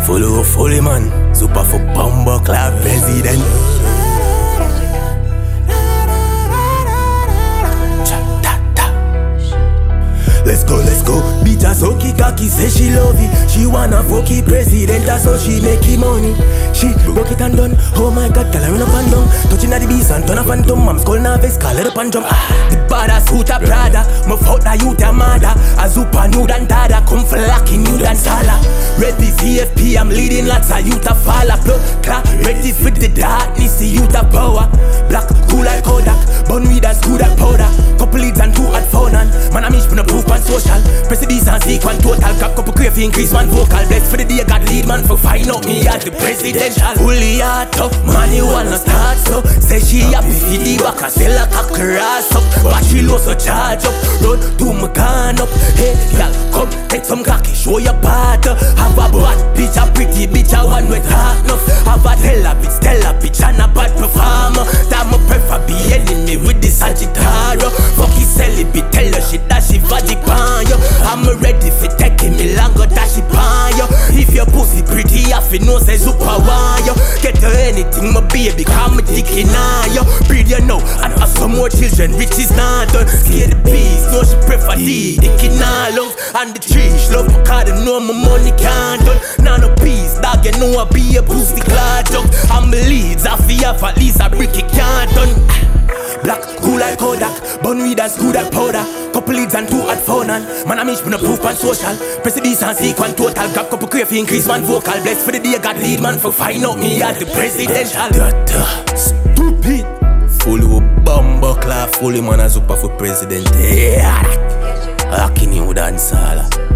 Fully man, super for Bumbo Club president. Let's go. Bitch so kiki say she love it. She wanna fuck it president, that's how she make it money. She broke it and done. Oh my God, tell her run up and down. Touching at the beast and turn up and dumb. Mom's call now vex, call her up and jump. The badass hoot a Prada. My fuck that you a mother. A super new than dada. Come flacking you than Sala. Ready CFP, I'm leading lots of youth a follow. Blood clot, ready for the darkness, the youth a power. Black, cool like Kodak. Bun weed and screw that powder. Couple leads and two at phone and man, I'm been a proof on social. Press the and seek one total. Got couple crave increase one vocal. Bless for the day, God lead man for find out me at the presidential. Fully hot up, man you wanna start so. Say she happy for the back and sell like a cross up. Battery low so charge up. Run to my gun up. Hey y'all come take some cocky, show your part. Have a bad bitch, a pretty bitch, a one with heart enough. Have a stellar bitch and a bad performer. That my prefer be enemy with the Sagittaro. Fuck his celibate, tell her shit that she vagic pan yo. I'm ready for taking me longer that she pan yo. If your pussy pretty, I feel no say super wire. Get her anything, my baby, come me dicky now yo. Breed you know, and have some more children, rich is not done. Scare the beast, no she prefer the dicky now lungs. And the trees, love my card, and know my money can't done. Now no peace, dog, you know I be a pussy clad junk. I'm the leads, I feel at least a brick it can't done. Black, cool like Kodak. Bun weed and screw that powder. Couple leads and two at phone and man I'm been a proof on social. Press the and seek one total. Grab couple crave increase one vocal. Bless for the day God lead man for find out me at the presidential. Stupid. Fully Bumbo Club. Fully man a super for president. Yeah. Rocking you dance all.